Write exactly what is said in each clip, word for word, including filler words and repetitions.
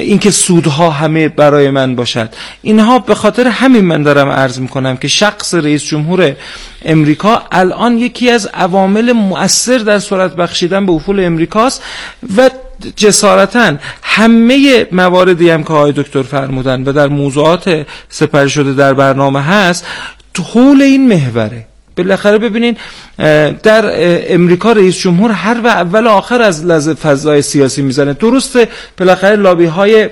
اینکه سودها همه برای من باشد. اینها به خاطر همین من دارم عرض میکنم که شخص رئیس جمهور امریکا الان یکی از عوامل مؤثر در سرعت بخشیدن به افول امریکاست و جسارتاً همه مواردی هم که آقای دکتر فرمودن و در موضوعات سپری شده در برنامه هست حول این محوره. بالاخره ببینین در امریکا رئیس جمهور هر و اول آخر از لحظه فضای سیاسی میزنه. درسته بالاخره لابی های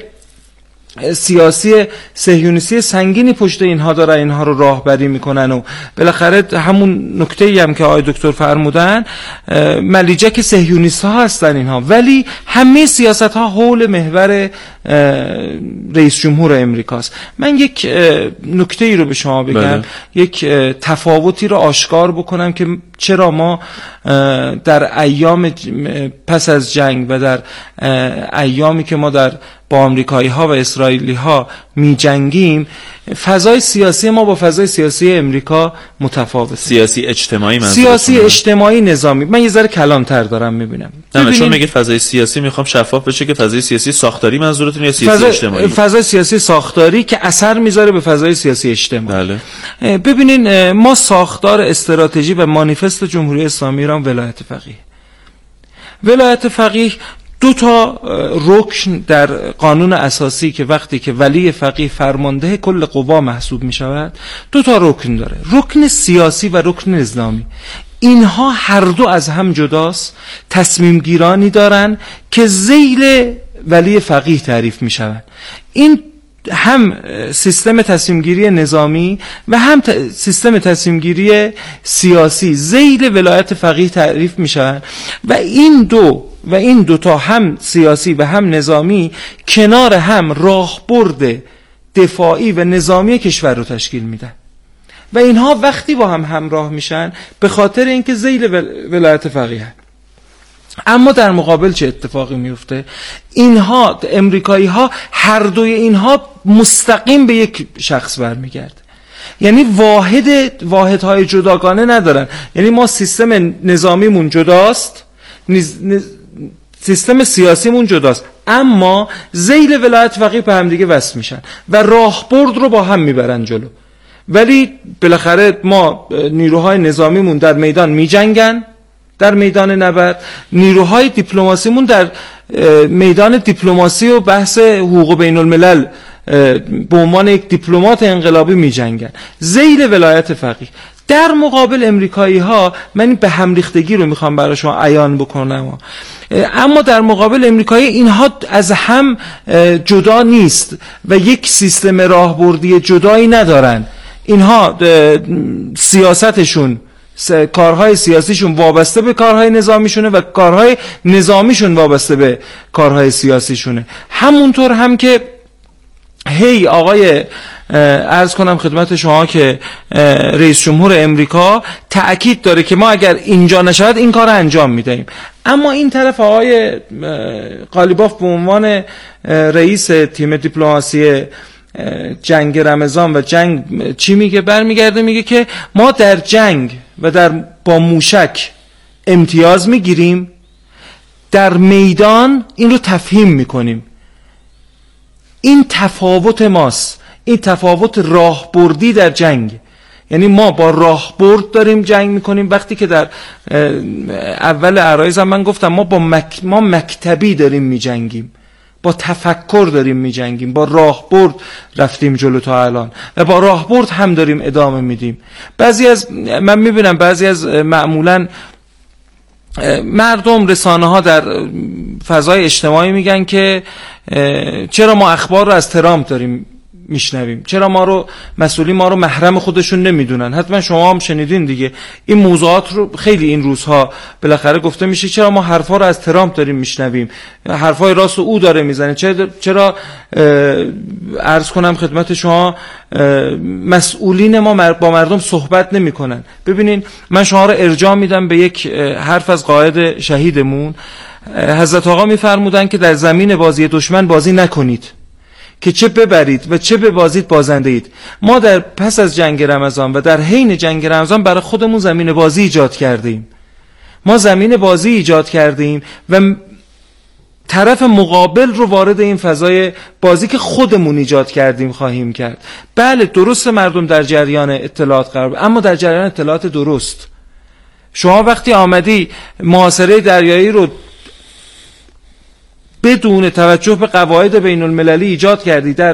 سیاسی صهیونیستی سنگینی پشت اینها داره، اینها رو راهبری میکنن و بالاخره همون نکته‌ای هم که آقای دکتر فرمودن ملیجک صهیونیست ها هستن اینها، ولی همه سیاست ها حول محور رئیس جمهور امریکاست. من یک نکته‌ای رو به شما بگم، بله. یک تفاوتی رو آشکار بکنم که چرا ما در ایام پس از جنگ و در ایامی که ما در با آمریکایی ها و اسرائیلی ها می جنگیم فضای سیاسی ما با فضای سیاسی امریکا متفاوت. سیاسی اجتماعی منظورم سیاسی من. اجتماعی نظامی. من یه ذره کلان‌تر دارم میبینم. نه چون میگید فضای سیاسی میخوام شفاف بشه که فضای سیاسی ساختاری منظورتون یا سیاسی فضای اجتماعی؟ فضای سیاسی ساختاری که اثر میذاره به فضای سیاسی اجتماعی. بله. ببینین ما ساختار استراتژی و مانیفست جمهوری اسلامی ایران ولایت فقیه. ولایت فقیه دو تا رکن در قانون اساسی که وقتی که ولی فقیه فرمانده کل قوا محسوب می شود دو تا رکن داره، رکن سیاسی و رکن نظامی. اینها هر دو از هم جداست، تصمیم گیرانی دارن که ذیل ولی فقیه تعریف می شود. این هم سیستم تصمیم گیری نظامی و هم سیستم تصمیم گیری سیاسی ذیل ولایت فقیه تعریف می شود و این دو و این دوتا هم سیاسی و هم نظامی کنار هم راهبرد دفاعی و نظامی کشور رو تشکیل میدن و اینها وقتی با هم همراه میشن به خاطر اینکه ذیل ولایت فقیه هست. اما در مقابل چه اتفاقی میفته؟ اینها امریکایی ها هر دوی اینها مستقیم به یک شخص برمیگرده، یعنی واحد واحدهای جداگانه ندارن. یعنی ما سیستم نظامیمون جداست، نز... نز... سیستم سیاسیمون جداست، اما ذیل ولایت فقیه به هم دیگه وصل میشن و راهبرد رو با هم میبرن جلو. ولی بالاخره ما نیروهای نظامیمون در میدان میجنگن، در میدان نبرد نیروهای دیپلماسیمون در میدان دیپلماسی و بحث حقوق بین الملل به عنوان یک دیپلمات انقلابی میجنگن ذیل ولایت فقیه. در مقابل امریکایی ها، من به هم ریختگی رو میخوام برای شما عیان بکنم، اما در مقابل امریکایی اینها از هم جدا نیست و یک سیستم راهبردی جدایی ندارن. اینها سیاستشون، کارهای سیاسیشون وابسته به کارهای نظامیشونه و کارهای نظامیشون وابسته به کارهای سیاسیشونه. همونطور هم که هی آقای عرض کنم خدمت شما که رئیس جمهور امریکا تأکید داره که ما اگر اینجا نشود این کار انجام میدهیم، اما این طرف آقای قالیباف به عنوان رئیس تیم دیپلماسی جنگ رمضان و جنگ چی میگه؟ برمیگرده میگه که ما در جنگ و در با موشک امتیاز میگیریم، در میدان این رو تفهیم میکنیم. این تفاوت ماست، این تفاوت راهبردی در جنگ. یعنی ما با راهبرد داریم جنگ میکنیم، وقتی که در اول عرایزم من گفتم ما با مک... ما مکتبی داریم میجنگیم، با تفکر داریم میجنگیم، با راهبرد رفتیم جلو تا الان و با راهبرد هم داریم ادامه میدیم. بعضی از من میبینم بعضی از معمولاً مردم، رسانه ها در فضای اجتماعی میگن که چرا ما اخبار رو از ترامپ داریم میشنویم، چرا ما رو مسئولین ما رو محرم خودشون نمیدونن. حتما شما هم شنیدین دیگه این موضوعات رو خیلی این روزها بالاخره گفته میشه، چرا ما حرفا رو از ترامپ داریم میشنویم، حرفای راست او داره میزنه، چرا عرض کنم خدمت شما مسئولین ما با مردم صحبت نمیکنن. ببینین من شما رو ارجاع میدم به یک حرف از قائد شهیدمون. حضرت آقا میفرمودن که در زمین بازی دشمن بازی نکنید که چه ببرید و چه ببازید بازنده اید. ما در پس از جنگ رمضان و در حین جنگ رمضان برای خودمون زمین بازی ایجاد کردیم. ما زمین بازی ایجاد کردیم و طرف مقابل رو وارد این فضای بازی که خودمون ایجاد کردیم خواهیم کرد. بله درست مردم در جریان اطلاعات قرار، اما در جریان اطلاعات درست. شما وقتی آمدی محاصره دریایی رو بدون توجه به قواعد بین المللی ایجاد کردی، در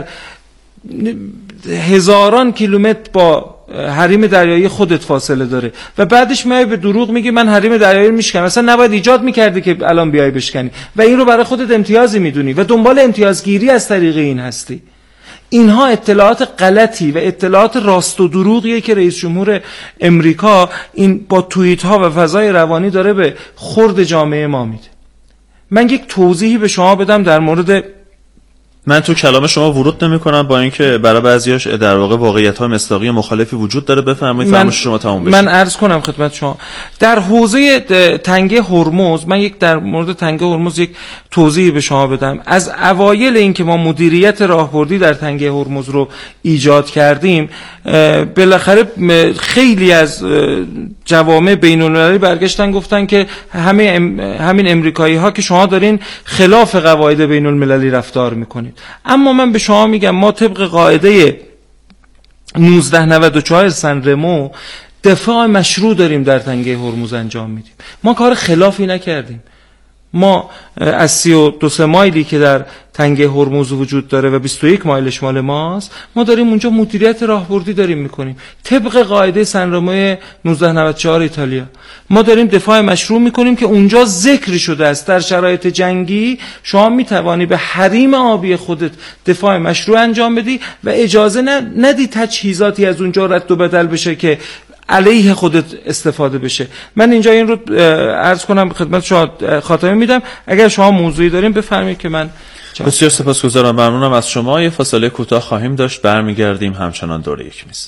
هزاران کیلومتر با حریم دریایی خودت فاصله داره و بعدش میای به دروغ میگی من حریم دریایی رو میشکنم. اصلا نباید ایجاد میکردی که الان بیای بشکنی و این رو برای خودت امتیازی میدونی و دنبال امتیازگیری از طریق این هستی. اینها اطلاعات غلطی و اطلاعات راست و دروغیه که رئیس جمهور امریکا این با توییت ها و فضای روانی داره به خرد جامعه ما میده. من یک توضیحی به شما بدم در مورد، من تو کلام شما ورود نمی‌کنم با اینکه برای بعضیاش در واقع واقعیت‌های مصداقی مخالفی وجود داره. بفرمایید فرمایش شما تمام بشه. من عرض کنم خدمت شما در حوزه تنگه هرمز، من یک در مورد تنگه هرمز یک توضیحی به شما بدم. از اوایل اینکه ما مدیریت راهبردی در تنگه هرمز رو ایجاد کردیم، بالاخره خیلی از جوامع بین‌المللی برگشتن گفتن که همه همین امریکایی‌ها که شما دارین خلاف قواعد بین‌المللی رفتار میکنید. اما من به شما میگم ما طبق قاعده نوزده نود و چهار سن رمو دفاع مشروع داریم در تنگه هرمز انجام میدیم. ما کار خلافی نکردیم. ما از سی و دو سه مایلی که در تنگه هرمز وجود داره و بیست و یک مایلش مال ماست، ما داریم اونجا مدیریت راهبردی داریم میکنیم طبق قاعده سن رمو نوزده نود و چهار ایتالیا. ما داریم دفاع مشروع میکنیم که اونجا ذکر شده است در شرایط جنگی شما میتوانی به حریم آبی خودت دفاع مشروع انجام بدی و اجازه ندی تجهیزاتی از اونجا رد و بدل بشه که علیه خودت استفاده بشه. من اینجا این رو عرض کنم خدمت شما خاتمه میدم. اگر شما موضوعی داریم بفرمایید که من بسیار سپاسگزارم. ممنونم از شما. یه فاصله کوتاه خواهیم داشت، برمیگردیم همچنان دور یک میز.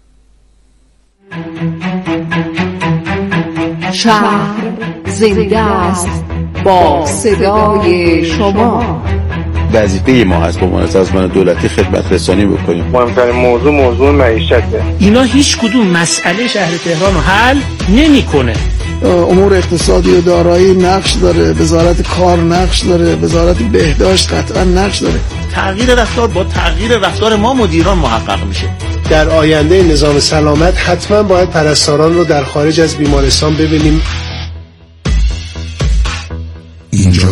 شهر زنده است با صدای شما. وظیفه ما هست با عنوان سازمان دولتی خدمت رسانی بکنیم. مهمترین موضوع موضوع معیشته. اینا هیچ کدوم مسئله شهر تهران رو حل نمی‌کنه. امور اقتصادی و دارایی نقش داره، وزارت کار نقش داره، وزارت بهداشت قطعا نقش داره. تغییر رفتار با تغییر رفتار ما مدیران محقق میشه. در آینده نظام سلامت حتما باید پرستاران رو در خارج از بیمارستان ببینیم. اینجا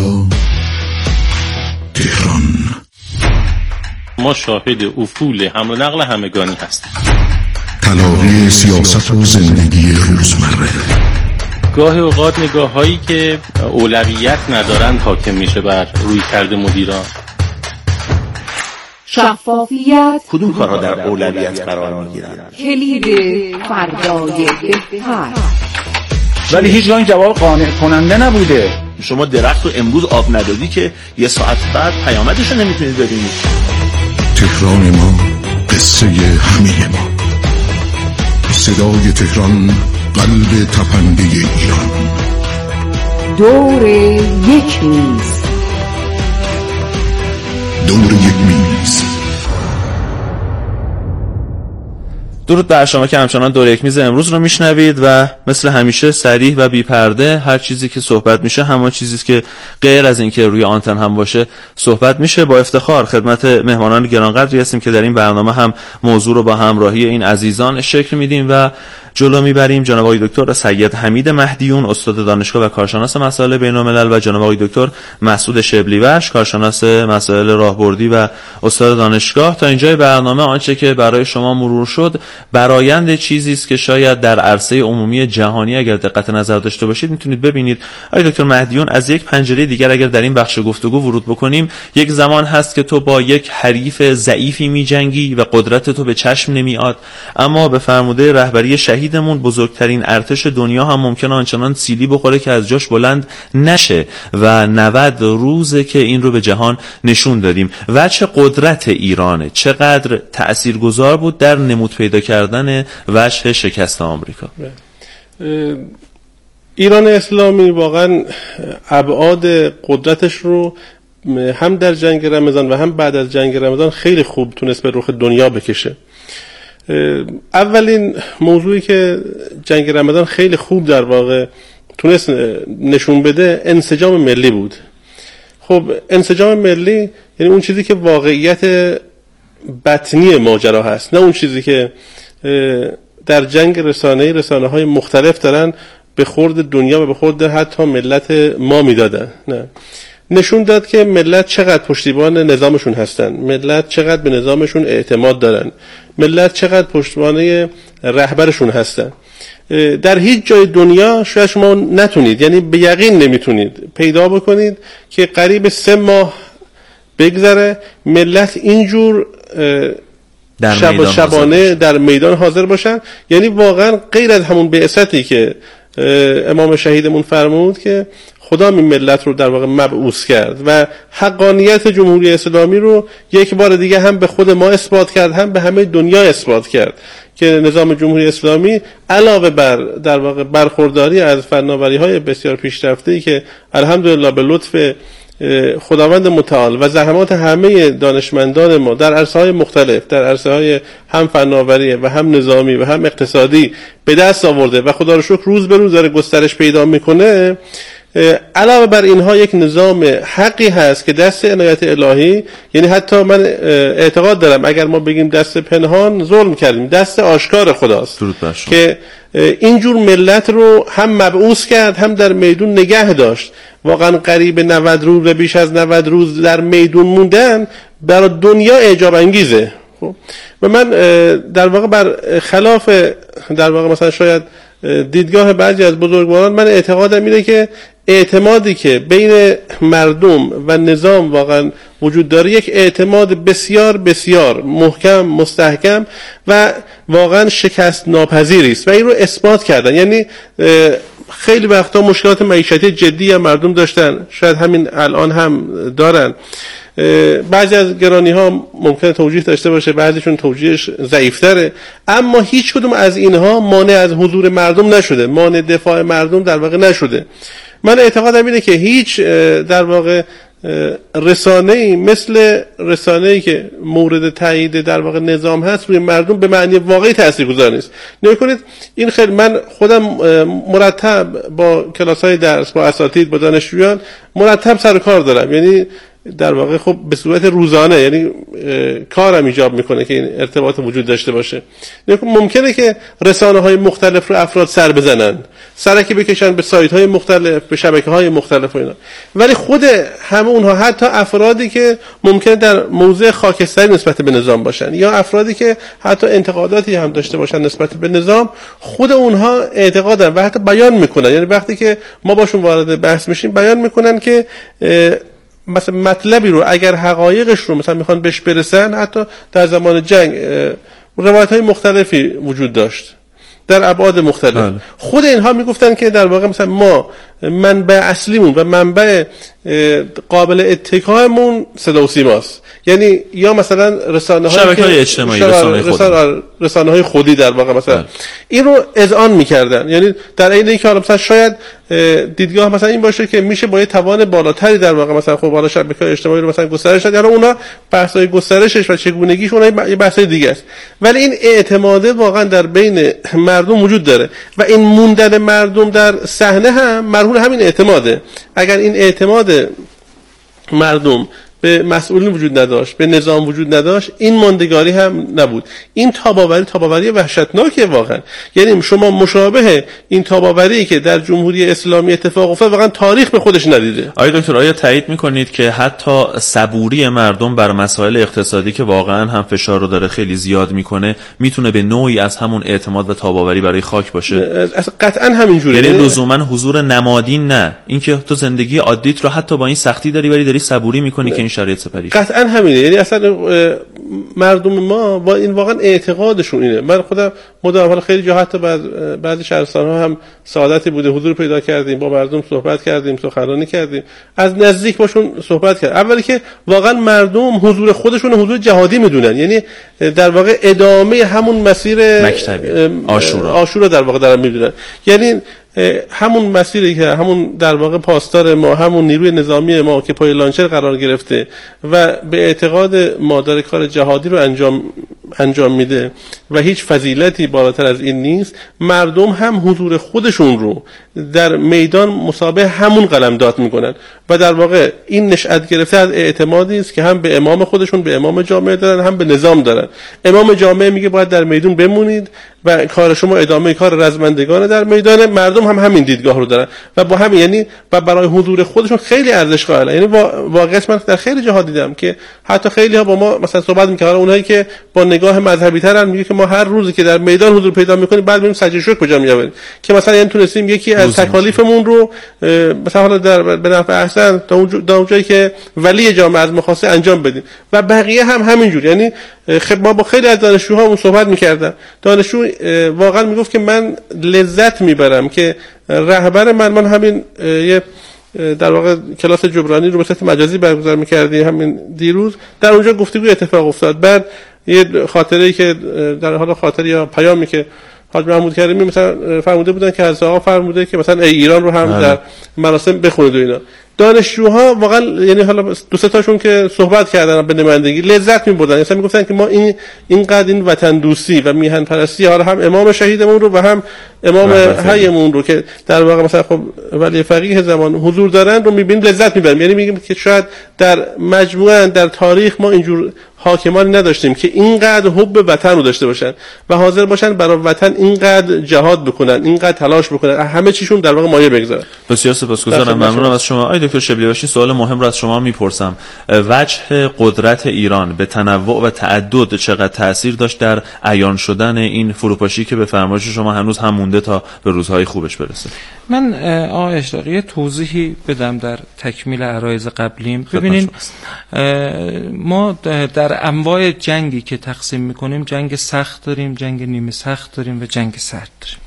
تهران. ما شاهد افول حمل و نقل همگانی هستیم. تلاقی سیاست و زندگی روزمره. گاه اوقات نگاه هایی که اولویت ندارند حاکم میشه بر روی کرده مدیران. شفافیت. کدوم کارها در اولویت قرار میگیرن؟ کلید فردای بهتر. ولی هیچ گاهی جواب قانع کننده نبوده. شما درخت رو امروز آب ندادی که یه ساعت بعد پیامدش رو نمیتونید ببینید. تهران ما قصه همه ما. صدای تهران، قلب تپنده ایران. دور یک میز. دور یک میز. درود بر شما که همچنان دور یک میز امروز رو میشنوید و مثل همیشه صریح و بی پرده هر چیزی که صحبت میشه همان چیزی که غیر از اینکه روی آنتن هم باشه صحبت میشه. با افتخار خدمت مهمانان گرانقدری هستیم که در این برنامه هم موضوع رو با همراهی این عزیزان شکل میدیم و جلو میبریم. جناب آقای دکتر سید حمید مهدیون، استاد دانشگاه و کارشناس مسائل بین‌الملل، و جناب آقای دکتر مسعود شبلیوش، کارشناس مسائل راهبردی و استاد دانشگاه. تا اینجای برنامه آنچه که برای شما مرور شد برآیند چیزی است که شاید در عرصه عمومی جهانی اگر دقت نظر داشته باشید میتونید ببینید. آقای دکتر مهدیون، از یک پنجره دیگر اگر در این بخش گفتگو ورود بکنیم، یک زمان هست که تو با یک حریف ضعیفی میجنگی و قدرت تو به چشم نمیاد، اما به فرموده رهبری شهیدمون بزرگترین ارتش دنیا هم ممکنه آنچنان سیلی بخوره که از جاش بلند نشه و نود روزه که این رو به جهان نشون دادیم. و چه قدرت ایرانه، چقدر تأثیرگذار بود در نمود پیدا کردن وجه شکست آمریکا. ایران اسلامی واقعا ابعاد قدرتش رو هم در جنگ رمضان و هم بعد از جنگ رمضان خیلی خوب تونست به رخ دنیا بکشه. اولین موضوعی که جنگ رمضان خیلی خوب در واقع تونست نشون بده انسجام ملی بود. خب انسجام ملی یعنی اون چیزی که واقعیت بطنی ماجرا هست، نه اون چیزی که در جنگ رسانه‌ای رسانه‌های مختلف دارن به خورد دنیا و به خورد حتی ملت ما میدادن. نه، نشون داد که ملت چقدر پشتیبان نظامشون هستن، ملت چقدر به نظامشون اعتماد دارن، ملت چقدر پشتیبان رهبرشون هستن. در هیچ جای دنیا شاید شما نتونید، یعنی به یقین نمیتونید پیدا بکنید که قریب سه ماه بگذره ملت اینجور شب و شبانه در میدان حاضر باشن. یعنی واقعا غیر از همون بعثتی که امام شهیدمون فرمود که خدا این ملت رو در واقع مبعوث کرد و حقانیت جمهوری اسلامی رو یک بار دیگه هم به خود ما اثبات کرد، هم به همه دنیا اثبات کرد که نظام جمهوری اسلامی علاوه بر در واقع برخورداری از فناوری‌های بسیار پیشرفته‌ای که الحمدلله به لطف خداوند متعال و زحمات همه دانشمندان ما در عرصه‌های مختلف، در عرصه‌های هم فناوری و هم نظامی و هم اقتصادی به دست آورده و خدا رو شکر روز به روز داره گسترش پیدا میکنه، علاوه بر اینها یک نظام حقی هست که دست عنایت الهی، یعنی حتی من اعتقاد دارم اگر ما بگیم دست پنهان ظلم کردیم، دست آشکار خداست که اینجور ملت رو هم مبعوث کرد هم در میدون نگه داشت. واقعا قریب نود روز و بیش از نود روز در میدون موندن برای دنیا اعجاب انگیزه. خب و من در واقع بر خلاف در واقع مثلا شاید دیدگاه بعضی از بزرگواران، من اعتقادم اینه که اعتمادی که بین مردم و نظام واقعا وجود داره یک اعتماد بسیار بسیار محکم، مستحکم و واقعا شکست ناپذیری است و این رو اثبات کردن. یعنی خیلی وقتا مشکلات معیشتی جدی هم مردم داشتن، شاید همین الان هم دارن. بعضی از گرانی ها ممکنه توجیه داشته باشه، بعضیشون توجیهش ضعیفتره، اما هیچ کدوم از اینها مانع از حضور مردم نشده، مانع دفاع مردم در واقع نشده. من اعتقادم اینه که هیچ در واقع رسانه‌ای مثل رسانه‌ای که مورد تایید در واقع نظام هست روی مردم به معنی واقعی تاثیرگذار نیست. نگاه کنید این خیلی، من خودم مرتب با کلاس‌های درس، با اساتید، با دانشجویان مرتب سر کار دارم، یعنی در واقع خب به صورت روزانه، یعنی کارم ایجاب میکنه که این ارتباط وجود داشته باشه. ممکنه که رسانه‌های مختلف رو افراد سر بزنن، سرکی بکشن به سایت‌های مختلف، به شبکه‌های مختلف و اینا، ولی خود همه اونها، حتی افرادی که ممکنه در موضع خاکستری نسبت به نظام باشن یا افرادی که حتی انتقاداتی هم داشته باشن نسبت به نظام، خود اونها اعتقادن و حتی بیان میکنن. یعنی وقتی که ما باشون وارد بحث میشیم بیان میکنن که مثلا مطلبی رو اگر حقایقش رو مثلا میخوان بهش برسن، حتی در زمان جنگ روایت‌های مختلفی وجود داشت در ابعاد مختلف. هل. خود اینها میگفتن که در واقع مثلا ما منبع اصلیمون و منبع قابل اتکایمون صدا و سیماست، یعنی یا مثلا رسانه‌های شبکه‌های اجتماعی، رسانه‌های خودی. رسانه‌های خودی در واقع مثلا هل. این رو اذعان میکردن. یعنی در عین اینکه حالا مثلا شاید دیدگاه مثلا این باشه که میشه با یه توان بالاتری در واقع مثلا خب حالا شبکه‌های اجتماعی رو مثلا گسترش داد، یعنی اونا بحث‌های گسترشش و چگونگیش اونها یه بحث دیگه است، ولی این اعتماد واقعا در بین مردم وجود داره و این موندن مردم در صحنه هم مرهون همین اعتماده. اگر این اعتماد مردم به مسئولین وجود نداشت، به نظام وجود نداشت، این ماندگاری هم نبود. این تاباوری تاباوری وحشتناکه واقعا. یعنی شما مشابه این تاباوری که در جمهوری اسلامی اتفاق افتاد واقعا تاریخ به خودش ندیده. آیا دکتر، آیا تایید میکنید که حتی صبوری مردم بر مسائل اقتصادی که واقعا هم فشار رو داره خیلی زیاد میکنه میتونه به نوعی از همون اعتماد و تاباوری برای خاک باشه؟ قطعا همینجوره. یعنی لزوما حضور نمادین نه، اینکه تو زندگی عادیت رو حتی با این سختی داری ولی داری صبوری میکنی که این شرایط سپری. قطعا همینه. یعنی اصلا مردم ما با این واقعا اعتقادشون اینه. من خودم مدام خیلی جا حتی بعض بعضی شهرستان‌ها هم سعادتی بوده حضور پیدا کردیم، با مردم صحبت کردیم، سخنرانی کردیم، از نزدیک باشون صحبت کردیم. اولی که واقعا مردم حضور خودشون حضور جهادی میدونن، یعنی در واقع ادامه همون مسیر مکتبی عاشورا عاشورا در واقع دارن میدونن. یعنی همون مسیری که همون در واقع پاسدار ما، همون نیروی نظامی ما که پای لانچر قرار گرفته و به اعتقاد ما داره کار جهادی رو انجام انجام میده و هیچ فضیلتی بالاتر از این نیست، مردم هم حضور خودشون رو در میدان مصابه همون قلمداد میکنن و در واقع این نشأت گرفته از اعتمادی است که هم به امام خودشون، به امام جامعه دارن، هم به نظام دارن. امام جامعه میگه باید در میدان بمونید و کار شما ادامه کار رزمندگان در میدان، مردم هم همین دیدگاه رو دارن و با همین یعنی و برای حضور خودشون خیلی ارزش قائلن. یعنی واقعا من در خیلی جاها دیدم که حتی خیلی ها با ما مثلا صحبت میکنن، اونایی که با نگاه مذهبی ترن میگه که ما هر روزی که در میدان حضور پیدا میکنیم بعد میریم سجده شکر کجا میآوریم که مثلا یعنی تونستیم یکی از تکالیفمون رو مثلا حالا در به نفع احسن تا اون جایی که ولی جامعه از مخاصه انجام بدیم و بقیه هم همینجور. یعنی خب ما با خیلی از دانشجوها اون صحبت میکردم، دانشجو واقعا میگفت که من لذت میبرم که رهبر من من همین یه در واقع کلاس جبرانی رو به صورت مجازی برگزار می‌کردیم همین دیروز، در اونجا گفتگوی اتفاق افتاد. بعد یه خاطره‌ای که در حال خاطر یا پیامی که حاج محمود کریمی مثلا فرموده بودن که از آقا فرموده که مثلا ای ایران رو هم در مراسم بخونید و اینا. دانشجوها واقعا یعنی حالا دو سه تاشون که صحبت کردن به نمایندگی لذت می‌بردن، مثلا میگفتن که ما این اینقدر این وطن دوستی و میهن پرستی حالا هم امام شهیدمون رو و هم امام حیمون رو که در واقع مثلا خب ولی فقیه زمان حضور دارن رو می‌بینیم لذت می‌بریم. یعنی میگیم که شاید در مجموعاً در تاریخ ما اینجور حاکمان نداشتیم که اینقدر حب وطن رو داشته باشن و حاضر باشن برای وطن اینقدر جهاد بکنن، اینقدر تلاش بکنن، همه چیشون در واقع مایه بگذارن. بسیار سپاسگزارم، ممنونم از شما. آقای دکتر شبلی باشی، سوال مهم رو از شما میپرسم. وجه قدرت ایران به تنوع و تعدد چقدر تأثیر داشت در عیان شدن این فروپاشی که به فرمایش شما هنوز هم مونده تا به روزهای خوبش برسه؟ من آقای اشراقی توضیحی بدم در تکمیل عرایض قبلیم. ببینید ما در انواع جنگی که تقسیم میکنیم جنگ سخت داریم، جنگ نیمه سخت داریم و جنگ سرد داریم.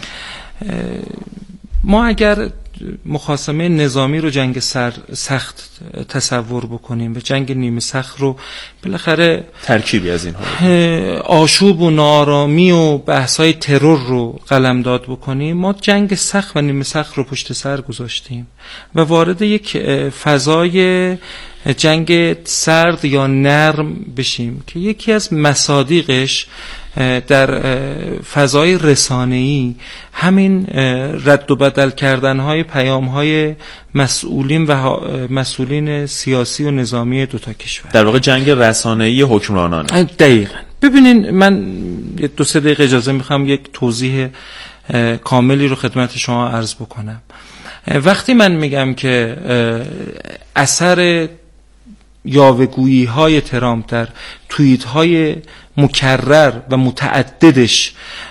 ما اگر مخاصمه نظامی رو جنگ سر سخت تصور بکنیم و جنگ نیمه سخت رو بالاخره ترکیبی از اینها آشوب و نارامی و بحث‌های ترور رو قلمداد بکنیم، ما جنگ سخت و نیمه سخت رو پشت سر گذاشتیم و وارد یک فضای جنگ سرد یا نرم بشیم که یکی از مصادیقش در فضای رسانه‌ای همین رد و بدل کردن‌های پیام‌های مسئولین و مسئولین سیاسی و نظامی دو تا کشور، در واقع جنگ رسانه‌ای حکمرانانه. دقیقاً. ببینین من دو سه دقیقه اجازه می‌خوام یک توضیح کاملی رو خدمت شما عرض بکنم. وقتی من میگم که اثر یاوه‌گویی های ترامپ در توییت های مکرر و متعددش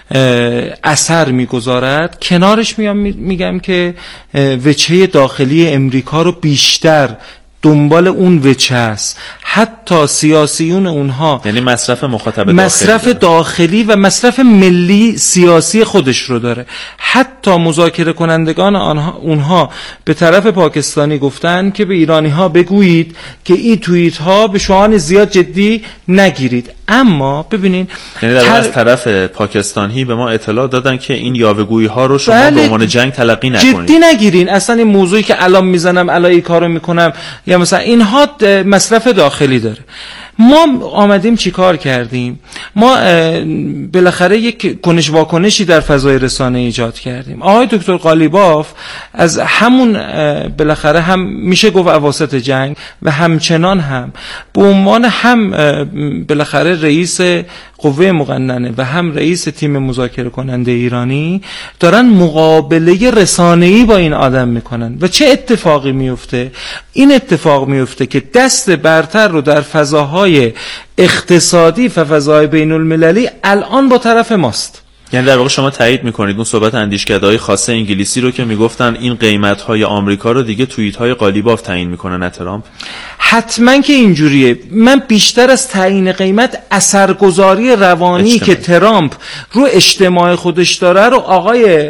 اثر میگذارد، کنارش میام میگم که وجهه داخلی امریکا رو بیشتر دنبال اون وجه است. حتی سیاسیون اونها، یعنی مصرف مخاطب داخلی، مصرف داخلی و مصرف ملی سیاسی خودش رو داره. حتی مذاکره کنندگان آنها اونها به طرف پاکستانی گفتن که به ایرانی ها بگویید که این توییت ها به شأن زیاد جدی نگیرید. اما ببینین یعنی در تر... از طرف پاکستانی به ما اطلاع دادن که این یاوه‌گویی ها رو شما بله، به عنوان جنگ تلقی نکنید، جدی نگیرین. اصلا این موضوعی که الان میزنم الان این کارو میکنم یا مثلا اینها مصرف داخلی داره. ما آمدیم چی کار کردیم؟ ما بالاخره یک کنش واکنشی در فضای رسانه ایجاد کردیم. آقای دکتر قالیباف از همون بالاخره هم میشه گفت اواسط جنگ و همچنان هم به عنوان هم بالاخره رئیس قوه مقننه و هم رئیس تیم مذاکره کننده ایرانی دارن مقابله رسانه‌ای با این آدم میکنن و چه اتفاقی میفته؟ این اتفاق میفته که دست برتر رو در فضاهای اقتصادی و فضای بین المللی الان با طرف ماست. یعنی در واقع شما تایید میکنید اون صحبت اندیشکده‌های خاصه انگلیسی رو که میگفتن این قیمت‌های آمریکا رو دیگه توییت‌های قالیباف تعیین میکنه نه ترامپ؟ حتما که اینجوریه. من بیشتر از تعیین قیمت اثرگذاری روانی اجتماعی که ترامپ رو اجتماع خودش داره رو آقای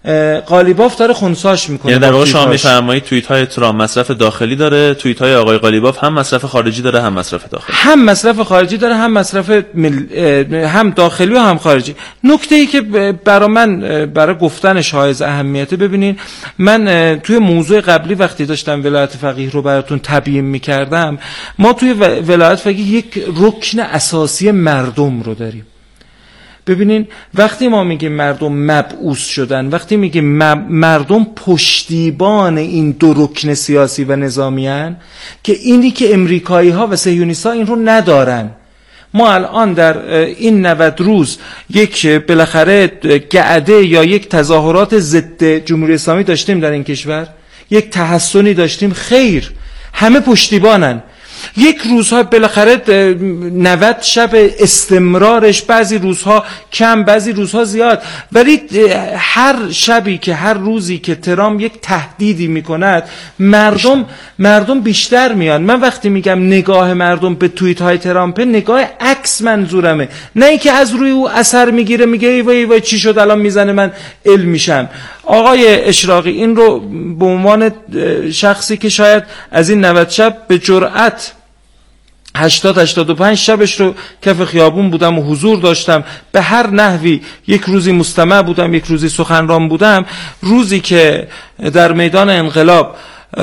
قالیباف داره خنثاش میکنه. یعنی در واقع شما میفرمایید توییت های ترامپ مصرف داخلی داره، توییت های آقای قالیباف هم مصرف خارجی داره هم مصرف داخلی. هم مصرف خارجی داره هم مصرف مل... هم داخلی و هم خارجی. نکته ای که برای من برای گفتنش حائز اهمیته، ببینین من توی موضوع قبلی وقتی داشتم ولایت فقیه رو براتون تبیین میکردم، ما توی ولایت فقیه یک رکن اساسی مردم رو داریم. ببینین وقتی ما میگیم مردم مبعوث شدن، وقتی میگیم مردم پشتیبان این دو رکن سیاسی و نظامی هن، که اینی که امریکایی ها و صهیونیست ها این رو ندارن. ما الان در این نود روز یک بالاخره گعده یا یک تظاهرات ضد جمهوری اسلامی داشتیم در این کشور، یک تحسنی داشتیم؟ خیر، همه پشتیبانن. یک روزها بالاخره نود شب استمرارش، بعضی روزها کم بعضی روزها زیاد، ولی هر شبی که هر روزی که ترامپ یک تهدیدی میکند مردم مردم بیشتر میان. من وقتی میگم نگاه مردم به توییت های ترامپ، نگاه عکس منظورمه، نه اینکه از روی او اثر میگیره میگه ای وای وای چی شد الان میزنه من ال میشم. آقای اشراقی این رو به عنوان شخصی که شاید از این نود شب به جرأت هشتاد هشتاد و پنج شبش رو کف خیابون بودم و حضور داشتم، به هر نحوی یک روزی مستمع بودم یک روزی سخنران بودم، روزی که در میدان انقلاب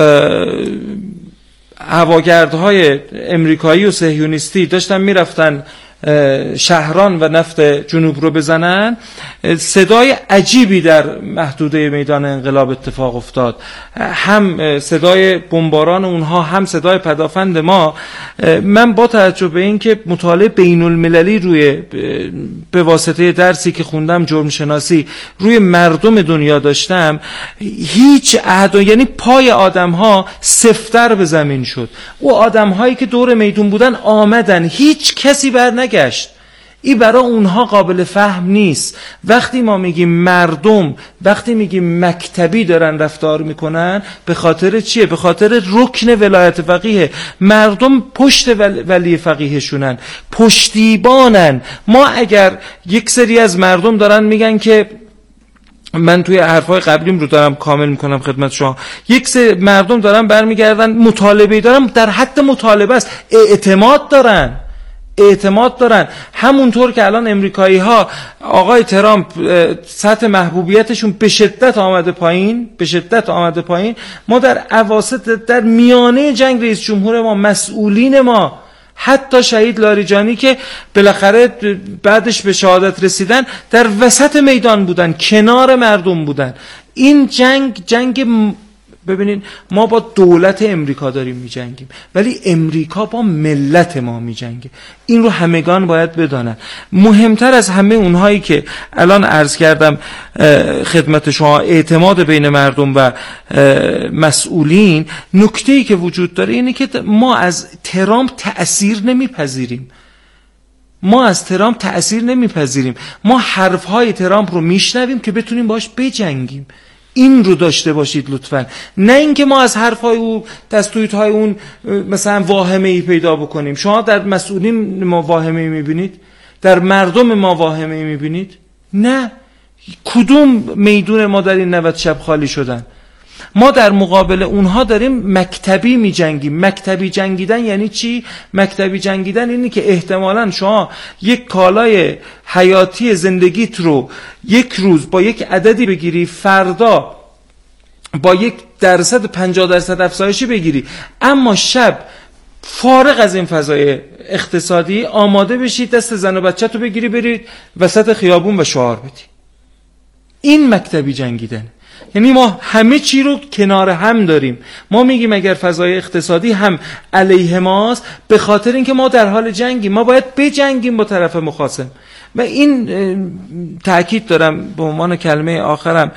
هواگردهای امریکایی و صهیونیستی داشتن میرفتن شهران و نفت جنوب رو بزنن، صدای عجیبی در محدوده میدان انقلاب اتفاق افتاد، هم صدای بمباران اونها هم صدای پدافند ما. من با توجه به این که مطالعه بین المللی روی به واسطه درسی که خوندم جرم شناسی روی مردم دنیا داشتم، هیچ عهد، یعنی پای آدم ها سفتر به زمین شد. او آدم هایی که دور میدون بودن آمدن، هیچ کسی بر نگشت. این برای اونها قابل فهم نیست. وقتی ما میگیم مردم، وقتی میگیم مکتبی دارن رفتار میکنن، به خاطر چیه؟ به خاطر رکن ولایت فقیه. مردم پشت ولی فقیهشونن، پشتیبانن. ما اگر یک سری از مردم دارن میگن که، من توی حرفای قبلیم رو دارم کامل میکنم خدمت شما، یک سری مردم دارن برمیگردن مطالبه دارن، در حد مطالبه است، اعتماد دارن اعتماد دارن همونطور که الان امریکایی ها آقای ترامپ سطح محبوبیتشون به شدت آمده پایین به شدت آمده پایین ما در اواسط، در میانه جنگ رئیس جمهور ما، مسئولین ما، حتی شهید لاریجانی که بالاخره بعدش به شهادت رسیدن، در وسط میدان بودن، کنار مردم بودن. این جنگ جنگ ببینین ما با دولت امریکا داریم می جنگیم، ولی امریکا با ملت ما می جنگه. این رو همگان باید بدانن. مهمتر از همه اونهایی که الان عرض کردم خدمت شما، اعتماد بین مردم و مسئولین، نکته‌ای که وجود داره اینه که ما از ترامپ تأثیر نمیپذیریم. ما از ترامپ تأثیر نمیپذیریم. ما حرفهای ترامپ رو میشنویم که بتونیم باش بجنگیم. این رو داشته باشید لطفاً، نه اینکه ما از حرفهای او، دستویت‌های اون مثلا واهمه‌ای پیدا بکنیم. شما در مسئولین ما واهمه‌ای می‌بینید؟ در مردم ما واهمه‌ای می‌بینید؟ نه. کدوم میدون ما در این نود شب خالی شدن؟ ما در مقابل اونها داریم مکتبی می جنگیم. مکتبی جنگیدن یعنی چی؟ مکتبی جنگیدن اینی که احتمالاً شما یک کالای حیاتی زندگیت رو یک روز با یک عددی بگیری، فردا با یک درصد پنجاه درصد افزایشی بگیری، اما شب فارغ از این فضای اقتصادی آماده بشید دست زن و بچه تو بگیری برید وسط خیابون و شعار بدی. این مکتبی جنگیدن. یعنی ما همه چی رو کنار هم داریم. ما میگیم اگر فضای اقتصادی هم علیه ماست، به خاطر اینکه ما در حال جنگیم، ما باید بجنگیم با طرف مخاصم. و این تأکید دارم به عنوان کلمه آخرم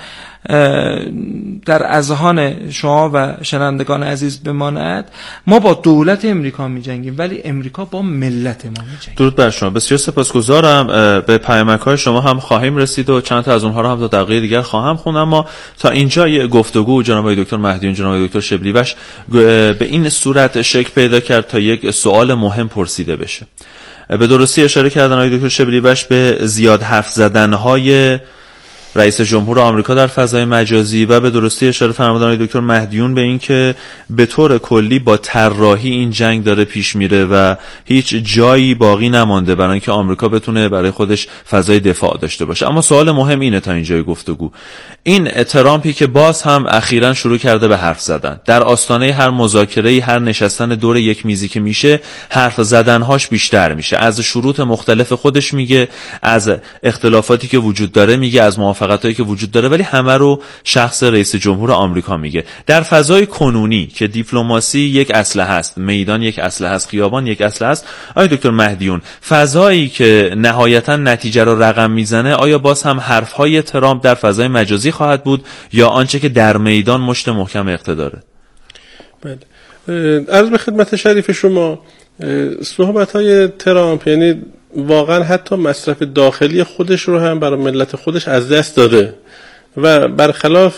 در اذهان شما و شنوندگان عزیز بماند، ما با دولت امریکا می جنگیم ولی امریکا با ملت ما می جنگیم. درود بر شما. بسیار سپاسگزارم. به پیامک‌های شما هم خواهیم رسید و چند تا از اونها رو هم تا دقیقه دیگر خواهم خوند، اما تا اینجا یه گفتگو جناب دکتر مهدیون جناب دکتر شبلیوش به این صورت شکل پیدا کرد تا یک سوال مهم پرسیده بشه. به درستی اشاره کردن آقای دکتر شبلیوش به زیاد حرف زدن‌های رئیس جمهور آمریکا در فضای مجازی و به درستی اشاره فرمودن آقای دکتر مهدیون به این که به طور کلی با طراحی این جنگ داره پیش میره و هیچ جایی باقی نمانده برای اینکه آمریکا بتونه برای خودش فضای دفاع داشته باشه. اما سوال مهم اینه تا اینجای گفتگو، این ترامپی که باز هم اخیراً شروع کرده به حرف زدن، در آستانه هر مذاکره، هر نشستن دور یک میزی که میشه حرف زدنهاش بیشتر میشه، از شروط مختلف خودش میگه، از اختلافاتی که وجود داره میگه، از موافقتایی که وجود داره، ولی همه رو شخص رئیس جمهور آمریکا میگه. در فضای کنونی که دیپلماسی یک اسلحه است، میدان یک اسلحه است، خیابان یک اسلحه است، آیا دکتر مهدیون فضایی که نهایتا نتیجه رو رقم میزنه، آیا باز هم حرفهای ترامپ در فضای مجازی خواهد بود یا آنچه که در میدان مشت محکم اقتداره؟ بله، عرض به خدمت شریف شما، صحبت‌های ترامپ یعنی واقعا حتی مصرف داخلی خودش رو هم برای ملت خودش از دست داده و برخلاف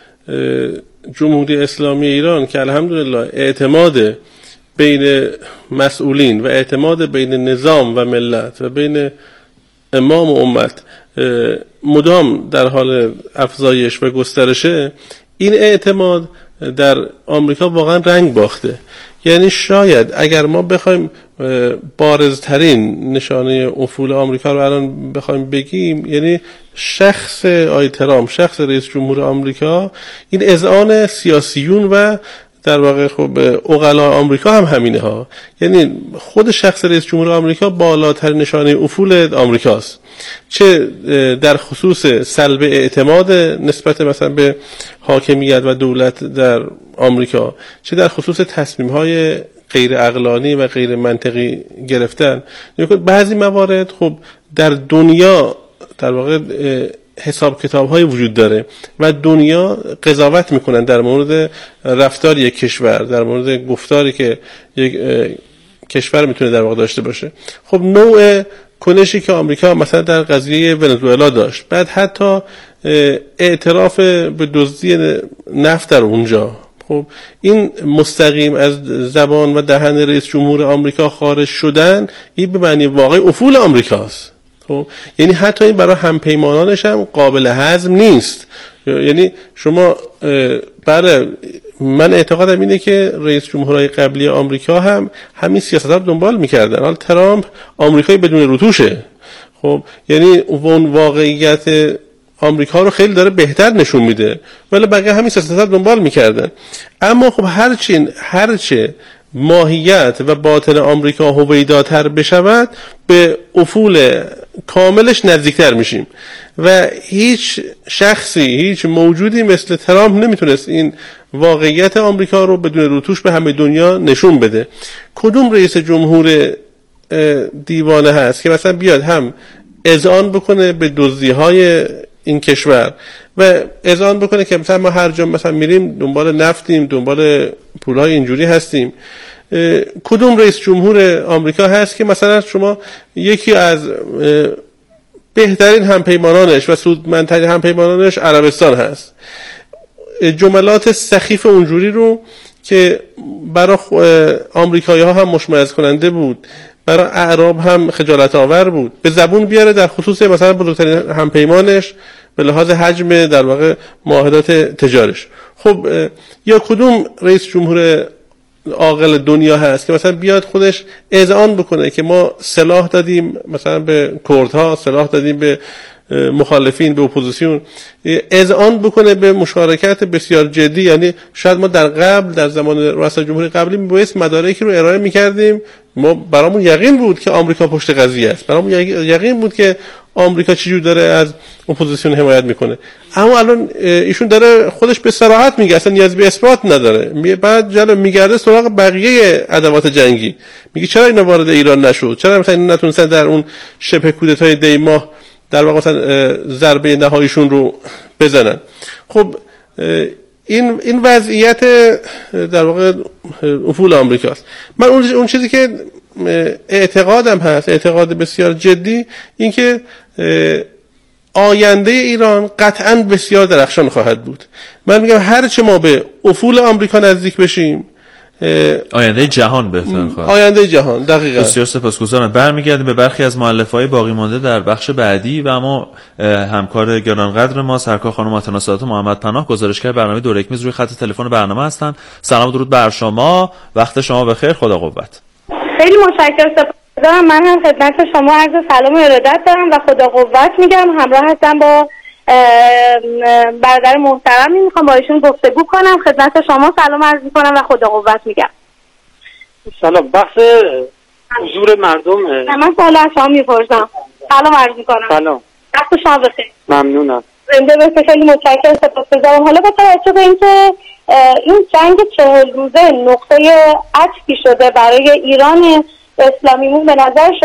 جمهوری اسلامی ایران که الحمدلله اعتماد بین مسئولین و اعتماد بین نظام و ملت و بین امام و امت مدام در حال افزایش و گسترشه، این اعتماد در آمریکا واقعا رنگ باخته. یعنی شاید اگر ما بخوایم بارزترین نشانه افول آمریکا رو الان بخوایم بگیم، یعنی شخص آقای ترامپ، شخص رئیس جمهور آمریکا، این اذعان سیاسیون و در واقع خب عقلای آمریکا هم همینه ها. یعنی خود شخص رئیس جمهور آمریکا بالاتر نشانه افول آمریکاست، چه در خصوص سلب اعتماد نسبت مثلا به حاکمیت و دولت در آمریکا، چه در خصوص تصمیم‌های غیر عقلانی و غیر منطقی گرفتن. بعضی موارد خب در دنیا در واقع حساب کتاب های وجود داره و دنیا قضاوت میکنن در مورد رفتار یک کشور، در مورد گفتاری که یک کشور میتونه در واقع داشته باشه. خب نوع کنشی که آمریکا مثلا در قضیه ونزوئلا داشت، بعد حتی اعتراف به دزدی نفت در اونجا، خب این مستقیم از زبان و دهن رئیس جمهور آمریکا خارج شدن، این به معنی واقعی افول آمریکاست. خب یعنی حتی این برای همپیمانانش هم قابل هضم نیست. یعنی شما برای من اعتقادم اینه که رئیس جمهورهای قبلی آمریکا هم همین سیاست‌ها رو دنبال می‌کردن. حالا ترامپ آمریکایی بدون روتوشه، خب یعنی اون واقعیت آمریکا رو خیلی داره بهتر نشون میده، ولی بقیه همین سیاست‌ها رو دنبال می‌کردن. اما خب هرچی هرچه ماهیت و باطن آمریکا هویداتر بشود، به افول کاملش نزدیکتر میشیم و هیچ شخصی، هیچ موجودی مثل ترامپ نمیتونست این واقعیت آمریکا رو بدون روتوش به همه دنیا نشون بده. کدوم رئیس جمهور دیوانه هست که مثلا بیاد هم اذعان بکنه به دزدی‌های این کشور و اذعان بکنه که مثلا ما هر جا مثلا میریم دنبال نفتیم، دنبال پولهای اینجوری هستیم؟ کدوم رئیس جمهور آمریکا هست که مثلا شما یکی از بهترین همپیمانانش و سودمندترین همپیمانانش عربستان هست، جملات سخیف اونجوری رو که برای آمریکایی ها هم مشمئز کننده بود، برای اعراب هم خجالت آور بود، به زبون بیاره در خصوص مثلا بزرگترین همپیمانش به لحاظ حجم در واقع معاهدات تجارش. خب یا کدوم رئیس جمهور عاقل دنیا هست که مثلا بیاد خودش اذعان بکنه که ما سلاح دادیم مثلا به کردها، سلاح دادیم به مخالفین، به اپوزیسیون، اذعان بکنه به مشارکت بسیار جدی؟ یعنی شاید ما در قبل در زمان رئیس جمهوری قبلی میبایست مدارکی رو ارائه میکردیم، ما برامون یقین بود که آمریکا پشت قضیه است، برامون یقین بود که آمریکا چجور داره از اپوزیسیون حمایت میکنه. اما الان ایشون داره خودش به صراحت میگه، اصلا نیاز به اثبات نداره، بعد جلو میگرده سراغ بقیه ادوات جنگی، میگه چرا اینا وارد ایران نشد، چرا مثلا اینا نتونستن در اون شبه کودتای دی ماه در واقع مثلا ضربه نهاییشون رو بزنن. خب این این وضعیت در واقع افول آمریکاست. من اون اون چیزی که اعتقادم هست، اعتقاد بسیار جدی، این که آینده ایران قطعاً بسیار درخشان خواهد بود. من میگم هر چه ما به افول آمریکا نزدیک بشیم، آینده جهان بهتر خواهد. آینده جهان دقیقاً. بسیار سپاسگزارم. برمیگردیم به برخی از مؤلفه‌های باقی مانده در بخش بعدی و اما همکار گرانقدر ما سرکار خانم آتنا سادات محمد پناه گزارشگر برنامه دو یک میز روی خط تلفن برنامه هستند. سلام و درود بر شما. وقت شما بخیر. خدا قوت. خیلی متشکرم. سپاسگزارم. من هم خدمت شما عرض سلام و ارادت دارم و خدا قوت میگم. همراه هستم با برادر محترمی، میخوام با ایشون گفتگو کنم. خدمت شما سلام عرض میکنم و خدا قوت میگم. سلام. بحث حضور مردم. من سوال از شما میپرسم. سلام عرض میکنم. سلام. وقت شما بخیر. ممنونم. زنده باشید. خیلی متشکرم. سپاسگزارم. حالا با توجه به اینکه این جنگ چهل روزه نقطه عطفی شده برای ایران اسلامیمون، به نظر